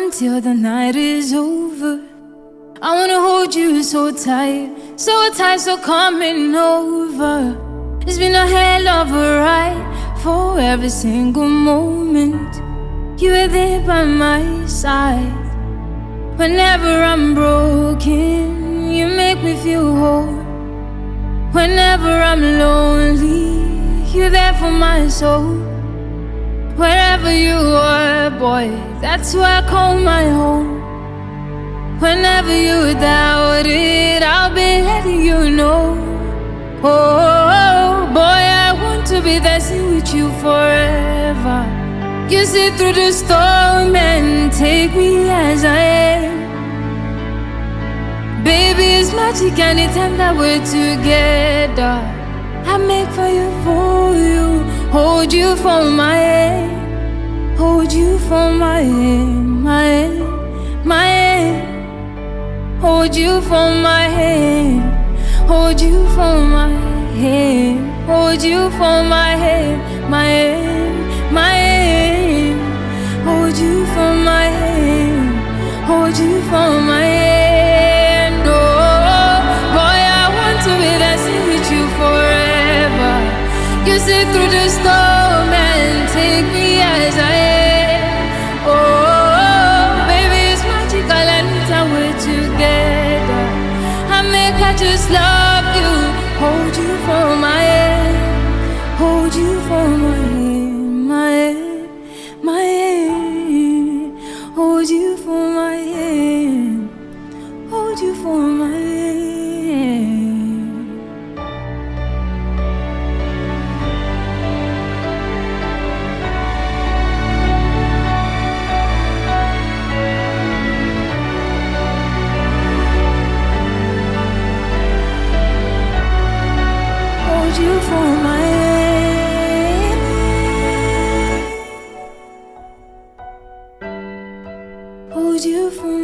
until the night is over. I wanna hold you so tight, so coming over. It's been a hell of a ride for every single moment. You were there by my side. Whenever I'm broken, you make me feel whole. Whenever I'm lonely, you're there for my soul. Wherever you are, boy, that's where I call my home. Whenever you doubt it, I'll be letting you know. Oh, boy, I want to be dancing with you forever. You see through the storm and take me as I am. Baby, it's magic anytime that we're together. I make fire for you, hold you for my hand, hold you for my hand, my hand, my hand. Hold you for my hand, hold you for my hand, hold you for my hand, my hand, my hand. Hold you for my hand, hold you for my hand. Oh, boy, I want to be dancing with you forever. You sit through the storm and take me as I am. Oh, baby, it's magical anytime we're together. I just love you, hold you for my hand, hold you for my hand, my hand, my hand. Hold you for my hand, hold you for my hand. Hold you for my hand, hold you for